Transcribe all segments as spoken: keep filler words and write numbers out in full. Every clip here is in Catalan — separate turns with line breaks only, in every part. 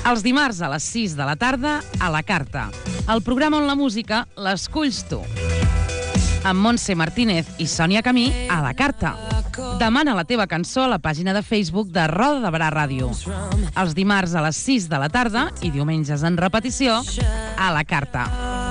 Els dimarts a les sis de la tarda, a la Carta. El programa on la música l'esculls tu. Amb Montse Martínez i Sònia Camí, a la Carta. Demana la teva cançó a la pàgina de Facebook de Roda de Barà Ràdio. Els dimarts a les sis de la tarda i diumenges en repetició, a la Carta.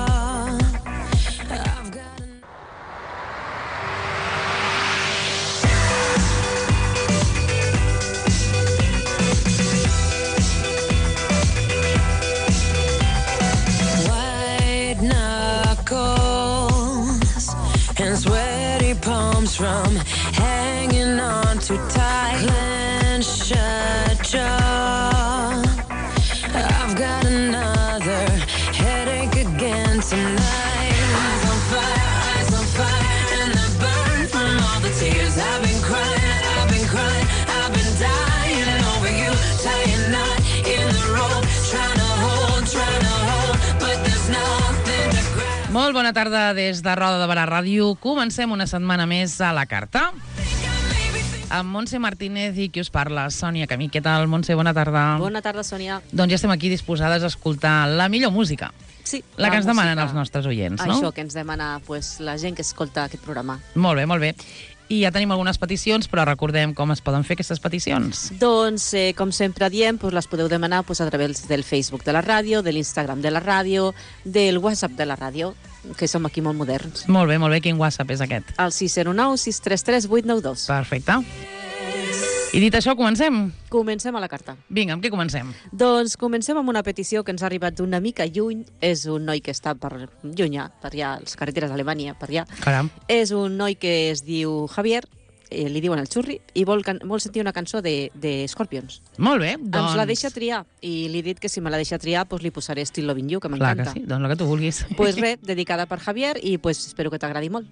And sweaty palms from hanging on too tight. Clench shut jaw. I've got another headache again tonight. Eyes on fire, eyes on fire, and the burn from all the tears I've been crying, I've been crying, I've been dying over you, tying knot in the rope, trying to hold, trying to hold, but there's nothing to grab.
Molt bona tarda des de Roda de Barà Ràdio. Comencem una setmana més a la Carta. Amb Montse Martínez i qui us parla, Sònia Camí. Què tal, Montse? Bona tarda.
Bona tarda, Sònia.
Doncs ja estem aquí disposades a escoltar la millor música.
Sí,
la, la que ens
música.
Demanen els nostres oients, no?
Això que ens demana pues, la gent que escolta aquest programa.
Molt bé, molt bé. I ja tenim algunes peticions, però recordem com es poden fer aquestes peticions.
Doncs, eh, com sempre diem, pues, les podeu demanar pues, a través del Facebook de la ràdio, de l'Instagram de la ràdio, del WhatsApp de la ràdio, que som aquí molt moderns.
Molt bé, molt bé. Quin WhatsApp és aquest?
El sis zero nou sis tres tres vuit nou dos.
Perfecte. I dit això, comencem?
Comencem a la carta.
Vinga, amb què comencem?
Doncs comencem amb una petició que ens ha arribat d'una mica lluny. És un noi que està per llunyà, per allà, als carreteres d'Alemanya, per allà.
Caram.
És un noi que es diu Javier, eh, li diuen el Xurri, i vol, can vol sentir una cançó de, de Scorpions.
Molt bé, doncs...
Ens la deixa triar, i li he dit que si me la deixa triar, pues li posaré Still Loving You, que
Clar
m'encanta.
que sí, doncs el que tu vulguis.
Pues res, dedicada per Javier, i pues espero que t'agradi molt.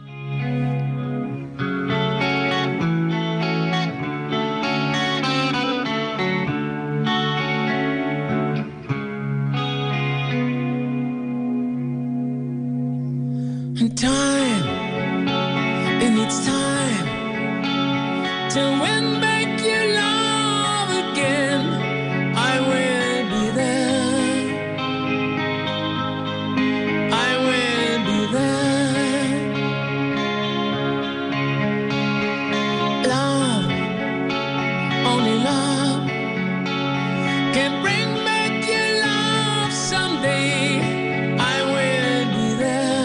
Time, it needs time to win back your love again. I will be there. I will be there. Love, only love can bring back your love someday. I will be there.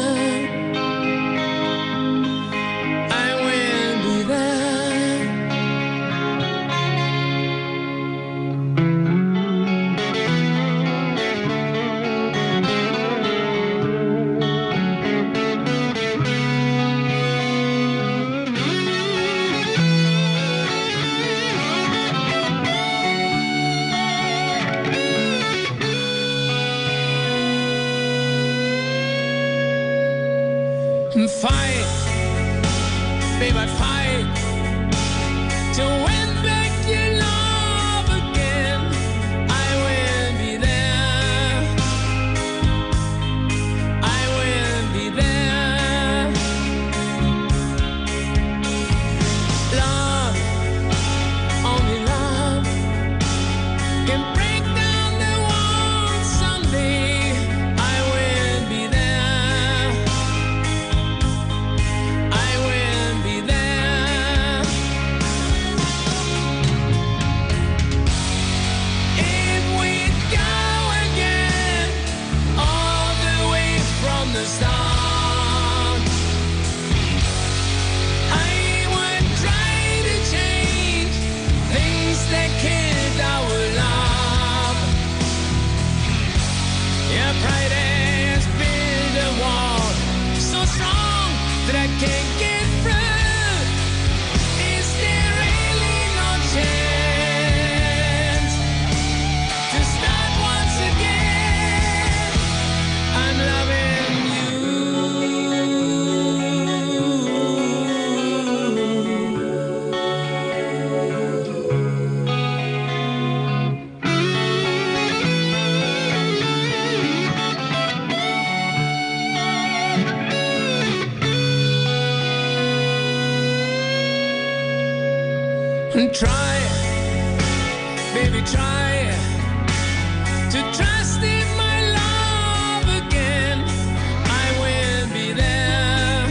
Fight, baby, fight to win back your love again. I will be there. I will be there. Love, only love can break down the walls someday. I will be there. I will be there. If we go again, all the way from the start, I would try to change things that killed our love. Your pride has built a wall so strong that I can't get through. Is there really no chance to start once again? I'm loving Try, baby, try to trust in my love again. I will be there.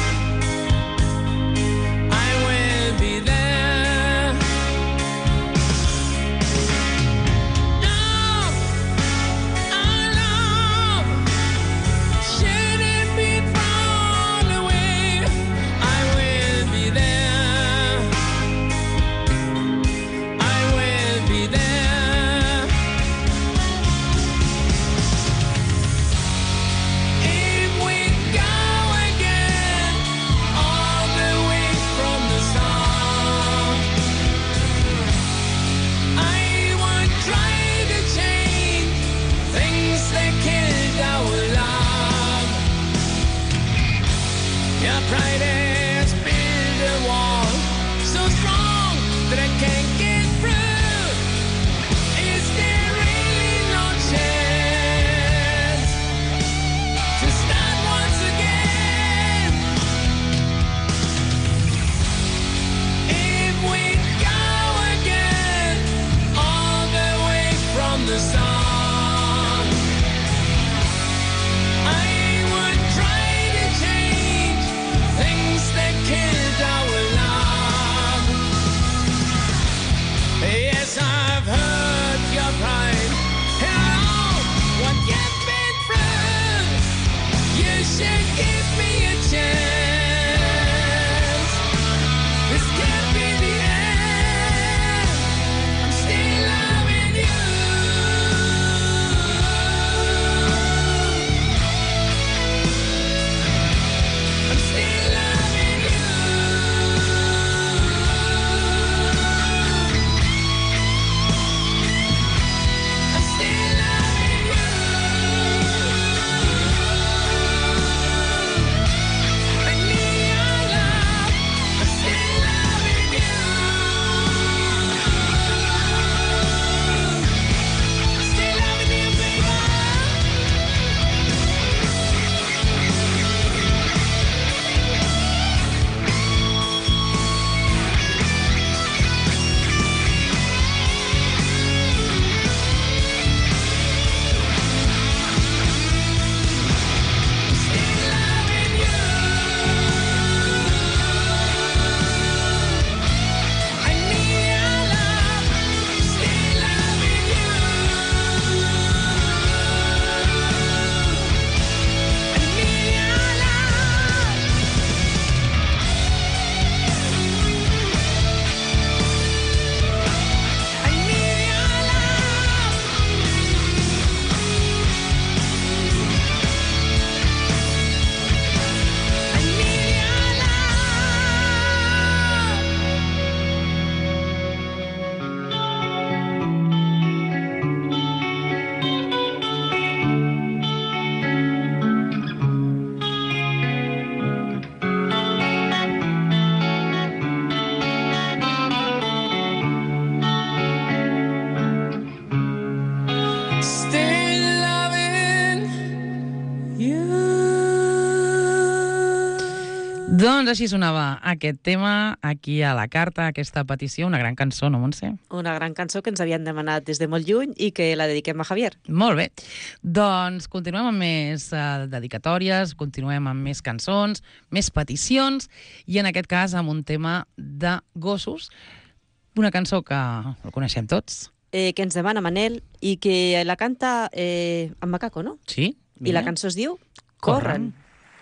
I will be there. Love, our love, should it be thrown away? I will be there. I will be there. If we go again, all the way from the start, I would try to change things that killed our love. Your pride has built a wall so strong that I can't get through. Is there really no chance to start once again? If we go again, all the way from the start, I would try to change things that killed our love. Yes, I've heard your pride and I know what you've been through. You should give me a chance. This can't be the end. I'm still loving you. I'm still loving you. I'm still loving you. I need your love. I'm still loving you. I'm still loving you, baby. Still loving you. I need your love. Still loving you. I need your love. I need your love. I need your love. Still loving you.
Doncs així sonava aquest tema aquí a la carta, aquesta petició, una gran cançó, no, Montse?
Una gran cançó que ens havien demanat des de molt lluny i que la dediquem a Javier.
Molt bé. Doncs continuem amb més uh, dedicatòries, continuem amb més cançons, més peticions, i en aquest cas amb un tema de gossos, una cançó que el coneixem tots.
Eh, que ens demana Manel i que la canta eh, en Macaco, no?
Sí?
I la cançó es diu Corren.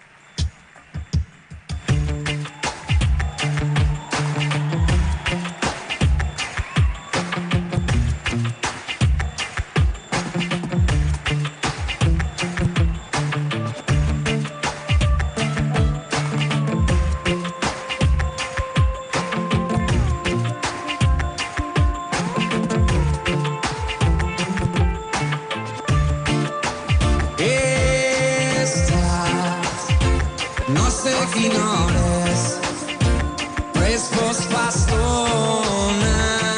quina hora és, però és fos fa estona.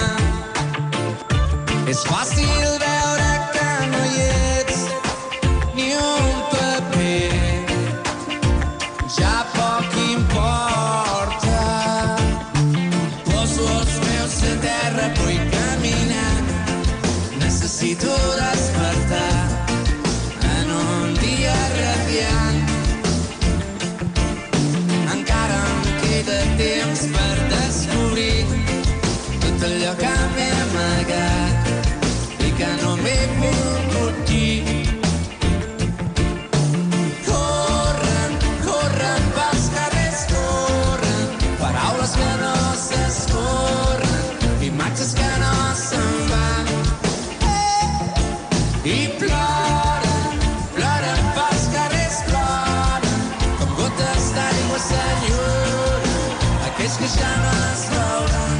És fàcil veure que no hi ets, ni un paper, ja poc importa. Poso els peus a terra, vull caminar, necessito despertar. allò que m'he amagat i que no m'he volgut dir. Corren, corren pels carrers, corren, paraules que no s'escorren, imatges que no se'n van. I ploren, ploren pels carrers, ploren, com gotes d'aigua s'enyoren, aquells que ja no es veuran.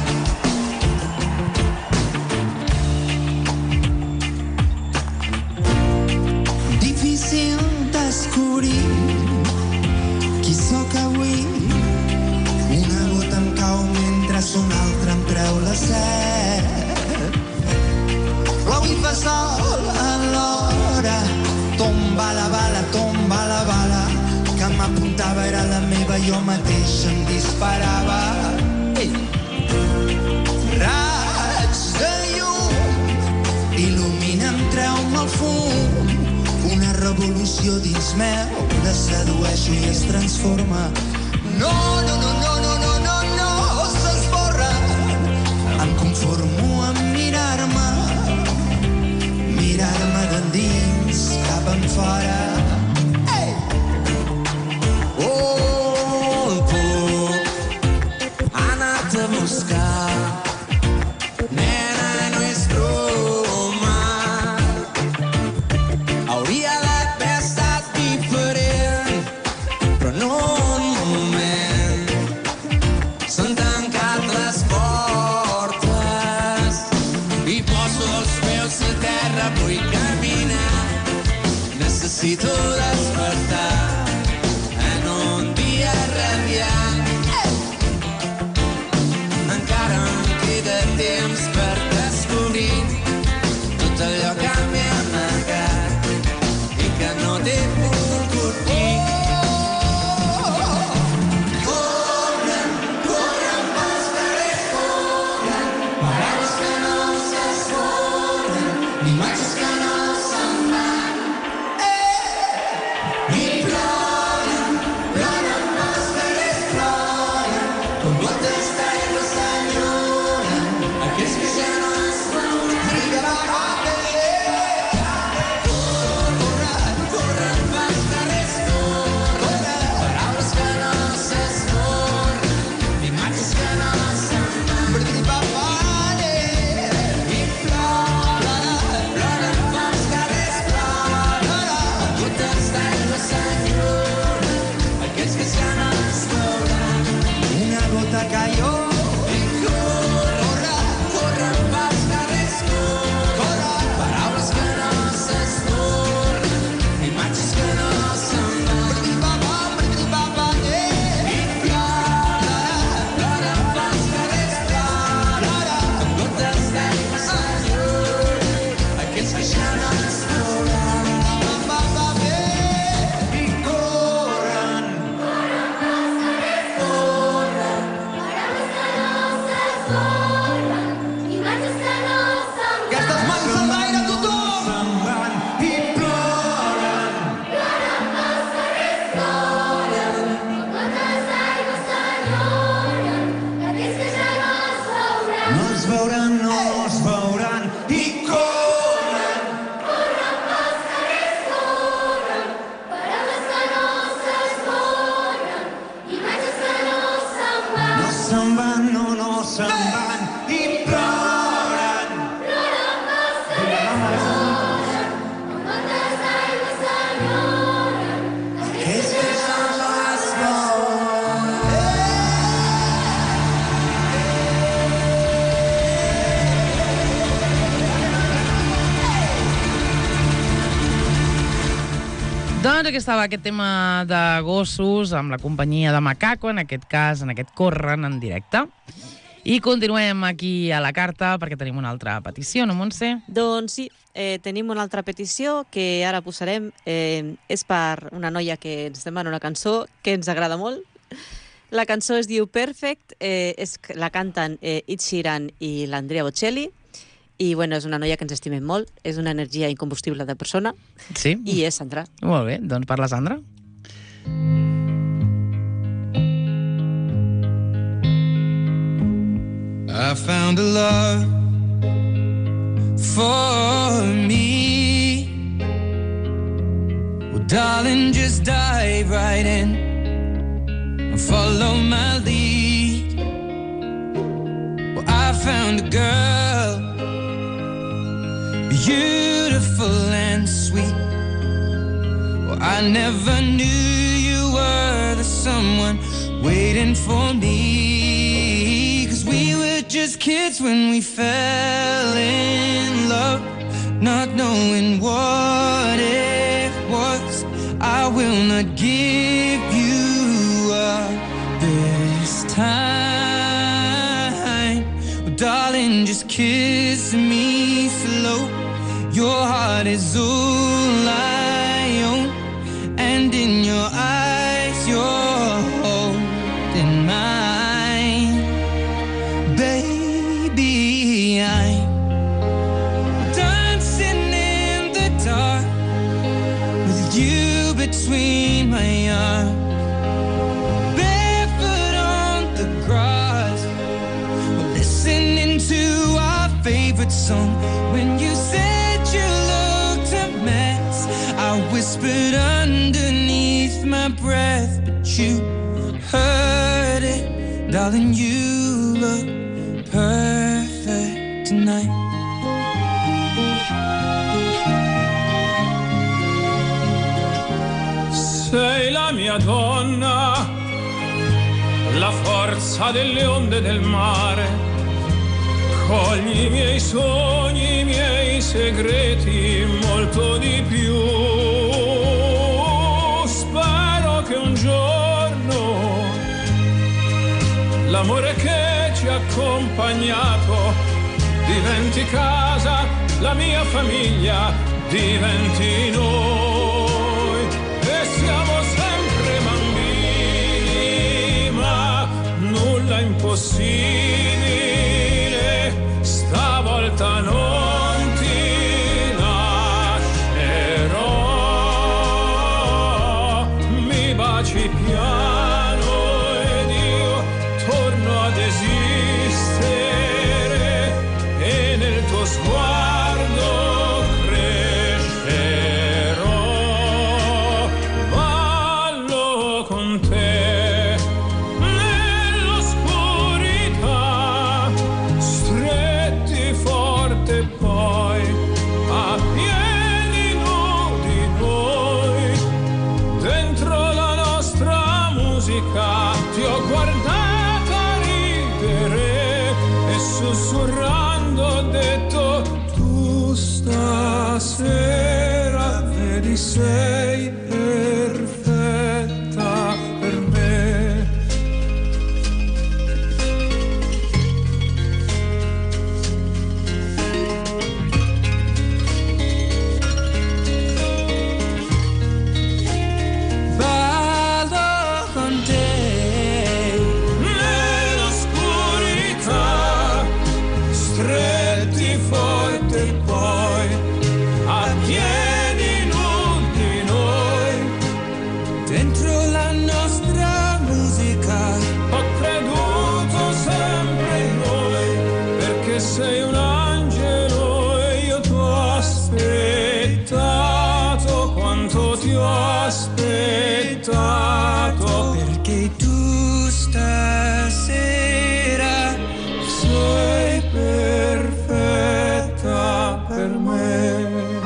Difícil descobrir qui sóc avui. Una gota em cau mentre una altra em treu la set. L'avui fa sol alhora, tomba la bala, tomba la bala, que m'apuntava era la meva, jo mateix em disparava. Ei. Raig de llum, il·lumina'm, treu-me el fum, una revolució dins meu, la sedueixo i es transforma. No, no, no, no, no, no, no, no, s'esborra. Em conformo amb mirar-me, mirar-me d'endins cap enfora. Ei! Oh, el por ha anat a buscar, nena, no és broma. Hauria d'haver estat diferent, però no un moment. S'han tancat les portes i poso els peus a terra, vull caminar. Necessito despertar en un dia radiant. Encara em queda temps per descobrir tot allò que m'he amagat i que no t'he volgut dir. Corren, corren pels carrers, corren, paraules que no s'esborren, imatges que no se'n van. I ploren, ploren pels carrers, ploren, com gotes d'aigua s'enyoren, aquells que ja no es veuran. Corren, corren pels carrers, corren, paraules que no s'esborren, imatges que no se'n van. I ploren, ploren pels carrers, ploren, com gotes d'aigua s'enyoren, aquells que ja no es veuran. Una gota cayó i corren, corren pels carrers, corren, paraules que no s'esborren, imatges que no se'n van. I ploren, ploren pels carrers, ploren, com gotes d'aigua s'enyoren, aquells que ja no es veuran. I corren, aquestes mans a l'aire, tothom! Se'n van i ploren. No es veuran, no es veuran i corren. No se'n van, no, no se'n van i ploren. Aquells que ja no es veuen.
Doncs aquí estava aquest tema de gossos amb la companyia de Macaco, en aquest cas, en aquest Corren en directe. I continuem aquí a la carta perquè tenim una altra petició, no, Montse?
Doncs sí, eh, tenim una altra petició que ara posarem. Eh, és per una noia que ens demana una cançó que ens agrada molt. La cançó es diu Perfect, eh, és, la canten eh, Ed Sheeran i l'Andrea Bocelli. I bueno, és una noia que ens estimem molt, és una energia incombustible de persona.
Sí?
I és Sandra.
Molt bé, doncs per la Sandra.
I found a love for me. Well, darling, just dive right in and follow my lead. Well, I found a girl, beautiful and sweet. Well, I never knew you were the someone waiting for me. 'Cause we were just kids when we fell in love, not knowing what it was. I will not give you up this time. Well, darling, just kiss me slow. Your heart is all I own, and in your eyes you're holding mine. Baby, I'm dancing in the dark with you between my arms, barefoot on the grass, listening to our favorite song. When you said you looked a mess, I whispered underneath my breath, but you heard it. Darling, you look perfect tonight.
Sei la mia donna, la forza delle onde del mare. Cogli i miei sogni, i miei segreti, molto di più. Spero che un giorno l'amore che ci ha accompagnato diventi casa, la mia famiglia diventi noi. E siamo sempre bambini, ma nulla è impossibile. Stavolta non ti lascerò. Mi baci piano ed io torno ad esistere, e nel tuo sguardo crescerò. Ballo con te nell'oscurità, stretti forte poi a piedi nudi noi. Dentro la nostra musica ti ho guardata ridere e sussurrando ho detto: tu stasera vedi sei perfetta per me.
Ballo con te nell'oscurità, stretti forte poi a piedi nudi noi. Dentro la nostra musica ho creduto sempre in noi, perché sei un angelo e io ti ho aspettato quanto ti ho aspettato, perché tu stasera sei perfetta per me.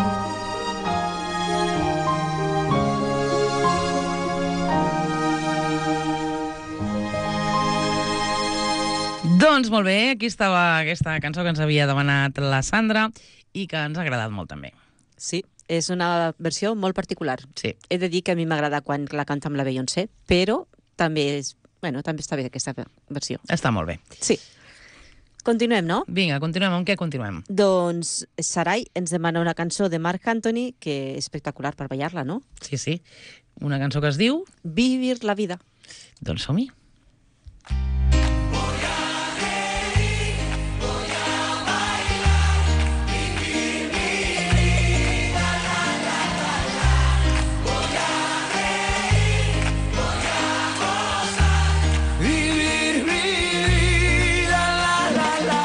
Doncs molt bé, aquí estava aquesta cançó que ens havia demanat la Sandra i que ens ha agradat molt també.
Sí, és una versió molt particular.
Sí.
He de dir que a mi m'agrada quan la canta amb la Beyoncé, però també és, bueno, també està bé aquesta versió.
Està molt bé.
Sí. Continuem, no?
Vinga, continuem. Amb què continuem?
Doncs Sarai ens demana una cançó de Marc Anthony que és espectacular per ballar-la, no?
Sí, sí. Una cançó que es diu...
Vivir la vida.
Doncs som-hi.
Vivir, vivir, la la la la.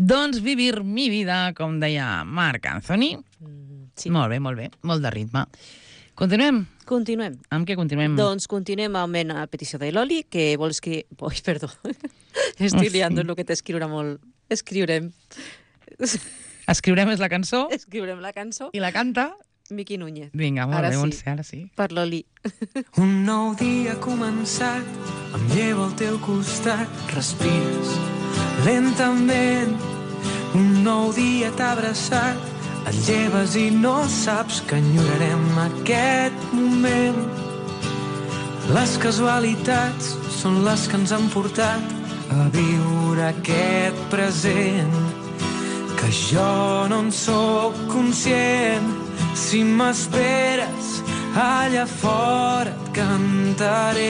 Doncs Vivir mi vida, com deia Marc Anthony.
Mm, sí.
Molt bé, molt bé, molt de ritme. Continuem?
Continuem.
Amb què continuem?
Doncs continuem amb una petició de l'Oli, que vol escriure... Ui, perdó. Estic liando en el que t'escriurà molt. Escriurem.
Escriurem és la cançó
Escriurem la cançó.
i la canta...
Miqui Núñez.
Vinga, molt
Ara
bé,
sí.
Montse, ara sí.
Per l'Oli.
Un nou dia ha començat, em llevo al teu costat, respires lentament. Un nou dia t'ha abraçat, et lleves i no saps que enyorarem aquest moment. Les casualitats són les que ens han portat a viure aquest present, que jo no en sóc conscient. Si m'esperes, allà fora et cantaré.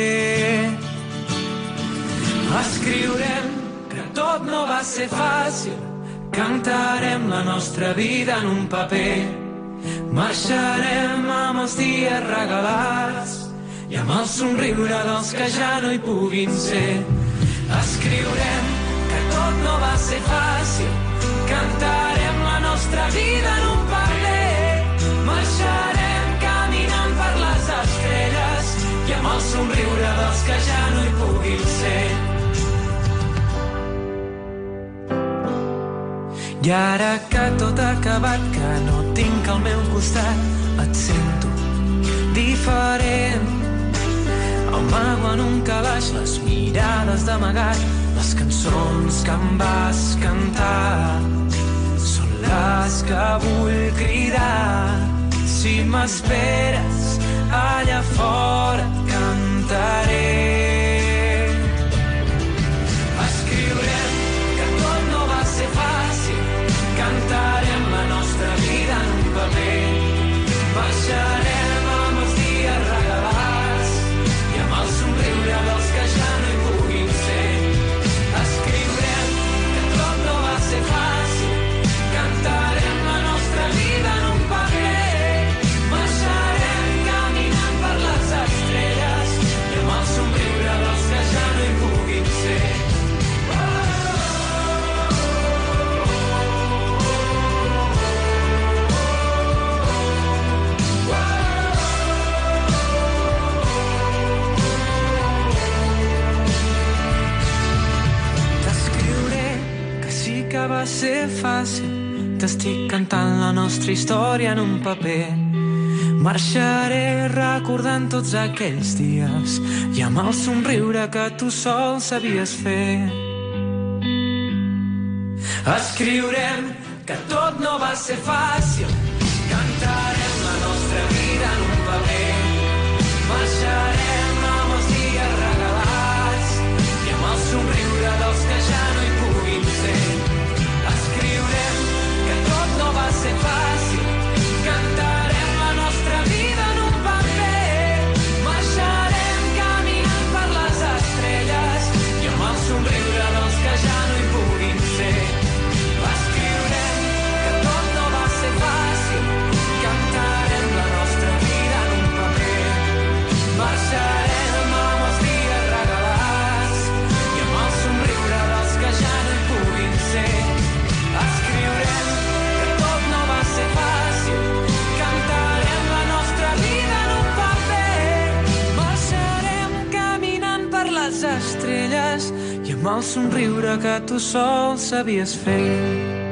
Escriurem que tot no va ser fàcil, cantarem la nostra vida en un paper. Marxarem amb els dies regalats i amb el somriure dels que ja no hi puguin ser. Escriurem que tot no va ser fàcil, cantarem la nostra vida en un paper. Marxarem caminant per les estrelles i amb el somriure dels que ja no hi puguin ser. I ara que tot ha acabat, que no tinc al meu costat, et sento diferent. Amago en un calaix les mirades d'amagat, les cançons que em vas cantar són les que vull cridar. Si m'esperes, allà fora et cantaré. Escriurem que tot no va ser fàcil, cantarem la nostra vida en un paper. Marxarem amb els dies regalats i amb el somriure dels que ja no hi puguin ser. Escriurem que tot no va ser fàcil, cantarem la nostra vida en un paper. Marxarem caminant per les estrelles i amb el somriure dels que ja no hi puguin ser. T'escriuré que sí que va ser fàcil, t'estic cantant la nostra història en un paper. Marxaré recordant tots aquells dies i amb el somriure que tu sol sabies fer. Escriurem que tot no va ser fàcil, cantarem la nostra vida en un paper. Marxarem amb els dies regalats i amb el somriure dels que ja no hi puguin ser. Escriurem que tot no va ser fàcil, cantarem la nostra vida en un paper. Marxarem caminant per les estrelles i amb el somriure dels que ja no hi puguin ser. Escriurem que tot no va ser fàcil, cantarem la nostra vida en un paper. Marxarem amb els dies regalats i amb el somriure dels que ja no hi puguin ser. Escriurem que tot no va ser fàcil, cantarem la nostra vida en un paper. Marxarem caminant per les estrelles i amb el somriure que tu sol sabies fer.